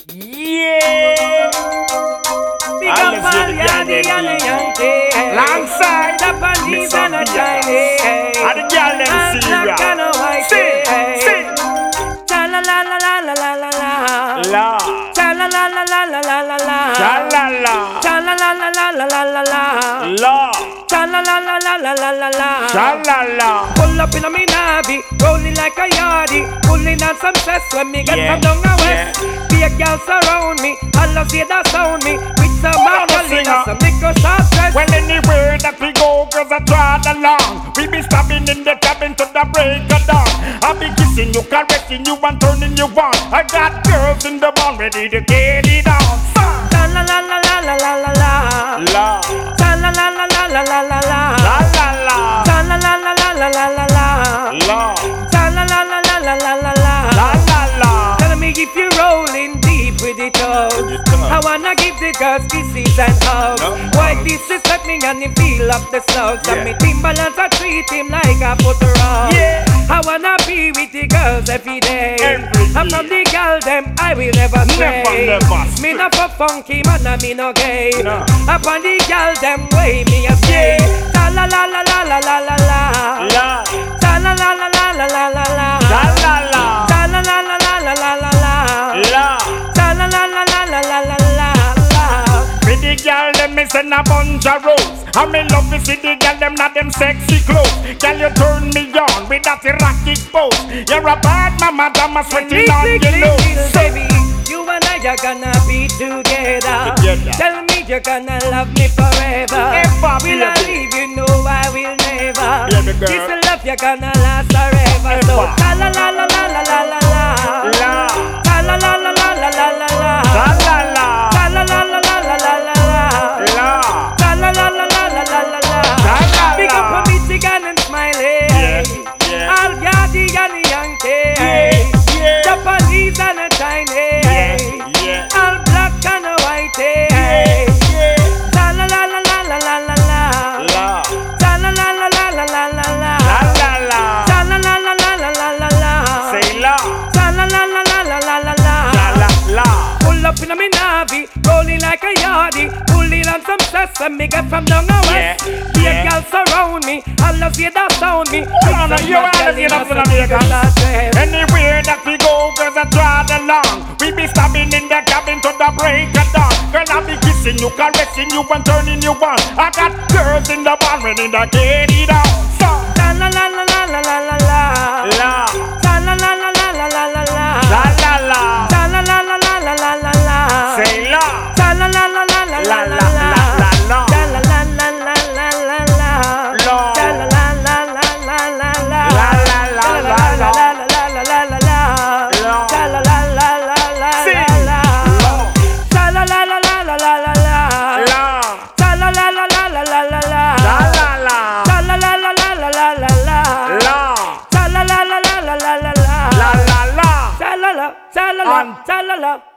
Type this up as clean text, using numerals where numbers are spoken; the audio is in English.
Yeah. Big up all Yardie and the Yankee. Alongside Japanese and the Chinese. And the girl them And black and the white. Sing. Cha la la la la la la la la. La. Cha la la la la la la la la. Sha-la-la. Cha la la la la la la la la. La. Cha la la la la la la la la. Sha-la-la. Pull up in a me Navi, rolling like a Yardie, pulling on some cess when me get from down the west. Be a girl surround me, all of say that sound me, with some Magdalena, some liquor short dress. Well, anywhere that we go, girls are trot along. We be stopping in the cabin to the break of dawn. I be kissing you, caressing you, and turning you on. I got girls in the barn ready to get it on. Cha la la la la la la la la. La. Cha la la la la la la la la. La la la. Cha la la la la la la la la. La. Cha la la la la la la la la. La la la. Tell me if you're rolling deep with the toes. I wanna give the girls kisses and hugs. Why disrespect me and him feel up the slugs? And me Timberlands I treat him like a photograph. I wanna be with the girls every day. I'm from the girl them I will never stray. Me not for funky man and me no gay. Upon the girl them way me a stay. La la la la la la la la la. La. La la la la la la la la la. La la la. La la la la la la la la la. La. La la la la la la la la la. With the girl them me send a bunch of roses. And me love to see the girl them not them sexy clothes. Girl you turn me on with that erotic pose. You're a bad mama, drama sweating on your nose. Baby, you and I are gonna be together. Tell me you're gonna love me forever. Will I leave you? No, I will never. This love you're gonna last forever. So la la la la la la la la la. La la la la la la la la la. La la la. La la la la la la la la la. La. La la la la la la la la la. Big up for Michigan and Smiley. All Yardie and the Yankee. Japanese and the Chinese. All black and the white. La la la la la la la la la. La. La la la la la la la la la. La la la. La la la la la la la la la. Say la. La la la la la la la la la. La la la. Pull up in a me Navi, rolling like a Yardie, pulling on some cess and me get from down the west. Be a girl surround me, all of you that sound me. You are the enough in America. Anywhere that we go, girls are trot along. We be stopping in the cabin to the break of dawn. Girl, I be kissing you, caressing you, and turning you on. I got girls in the barn ready to get it on. La la la la la la la la la. La. La la la la la la la la la. La la la. La la la la la la la la la. Say la. La la la la la la la la la. La. La la la la la la la la. La. La la la la la la la. La la la la la. La la la la la la. La la la la la la la. La la la la la la la la la. La. La la la la la la la la la. La la la. La la la la la la la la la. La. La la la la la la la la la. La la la. Cha la la, cha la la, cha la la.